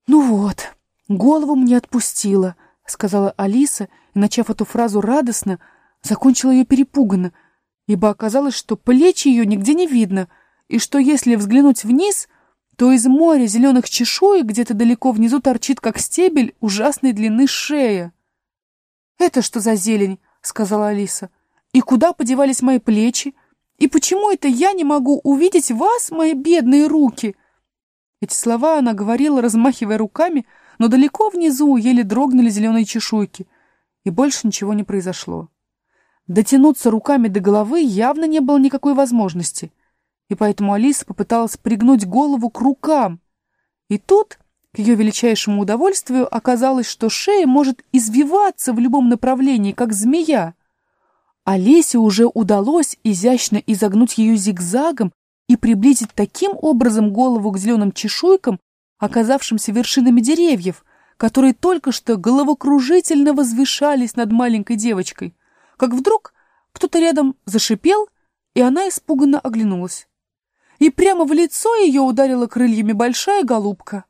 «Ну вот, голову мне отпустила», — сказала Алиса, и, начав эту фразу радостно, закончила ее перепуганно, ибо оказалось, что плечи ее нигде не видно, и что если взглянуть вниз, то из моря зеленых чешуек где-то далеко внизу торчит, как стебель, ужасной длины шея. «Это что за зелень?» — сказала Алиса. «И куда подевались мои плечи? И почему это я не могу увидеть вас, мои бедные руки?» Эти слова она говорила, размахивая руками, но далеко внизу еле дрогнули зеленые чешуйки, и больше ничего не произошло. Дотянуться руками до головы явно не было никакой возможности, и поэтому Алиса попыталась пригнуть голову к рукам. И тут, к ее величайшему удовольствию, оказалось, что шея может извиваться в любом направлении, как змея. Алисе уже удалось изящно изогнуть ее зигзагом и приблизить таким образом голову к зеленым чешуйкам, оказавшимся вершинами деревьев, которые только что головокружительно возвышались над маленькой девочкой, как вдруг кто-то рядом зашипел, и она испуганно оглянулась. И прямо в лицо ее ударила крыльями большая голубка.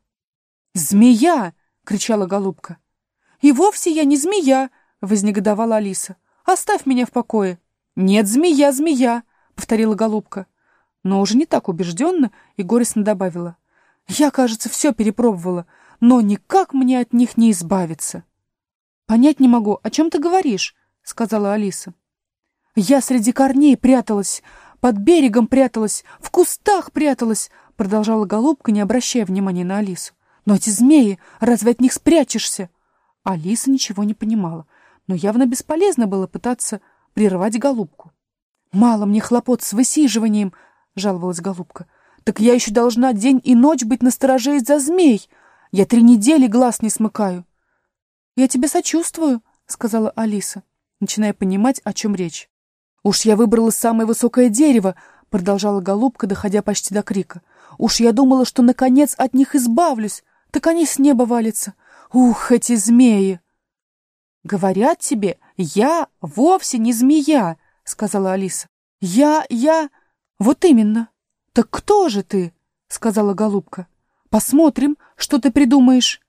«Змея!» — кричала голубка. «И вовсе я не змея!» — вознегодовала Алиса. «Оставь меня в покое!» «Нет, змея, змея!» — повторила голубка, но уже не так убежденно и горестно добавила. «Я, кажется, все перепробовала, но никак мне от них не избавиться». «Понять не могу, о чем ты говоришь?» — сказала Алиса. «Я среди корней пряталась, под берегом пряталась, в кустах пряталась», — продолжала голубка, не обращая внимания на Алису. «Но эти змеи, разве от них спрячешься?» Алиса ничего не понимала, но явно бесполезно было пытаться прервать голубку. «Мало мне хлопот с высиживанием», — жаловалась голубка. «Так я еще должна день и ночь быть настороже из-за змей. Я 3 недели глаз не смыкаю». «Я тебе сочувствую», — сказала Алиса, начиная понимать, о чем речь. «Уж я выбрала самое высокое дерево», — продолжала голубка, доходя почти до крика. «Уж я думала, что наконец от них избавлюсь, так они с неба валятся. Ух, эти змеи!» «Говорят тебе, я вовсе не змея», — сказала Алиса. «Я... Вот именно. Так кто же ты?» — сказала голубка. «Посмотрим, что ты придумаешь».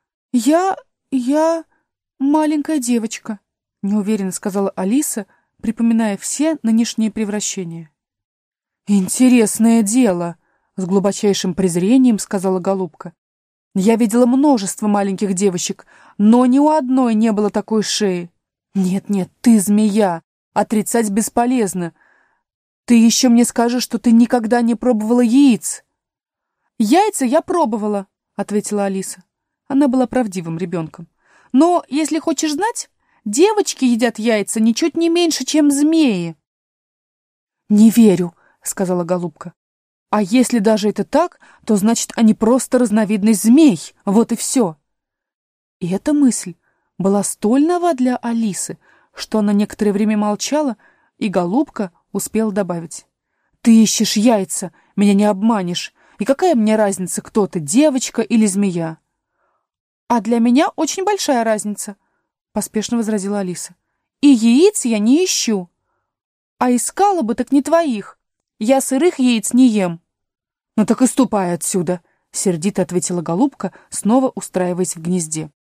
«Я маленькая девочка», — неуверенно сказала Алиса, припоминая все нынешние превращения. «Интересное дело», — с глубочайшим презрением сказала голубка. «Я видела множество маленьких девочек, но ни у одной не было такой шеи. Нет, ты змея, отрицать бесполезно. Ты еще мне скажешь, что ты никогда не пробовала яиц». «Яйца я пробовала», — ответила Алиса. Она была правдивым ребенком. «Но, если хочешь знать, девочки едят яйца ничуть не меньше, чем змеи». «Не верю», — сказала голубка. «А если даже это так, то значит, они просто разновидность змей. Вот и все». И эта мысль была столь нова для Алисы, что она некоторое время молчала, и голубка успела добавить. «Ты ищешь яйца, меня не обманешь. И какая мне разница, кто ты, девочка или змея?» «А для меня очень большая разница», — поспешно возразила Алиса. «И яиц я не ищу. А искала бы, так не твоих. Я сырых яиц не ем». «Ну так и ступай отсюда», — сердито ответила голубка, снова устраиваясь в гнезде.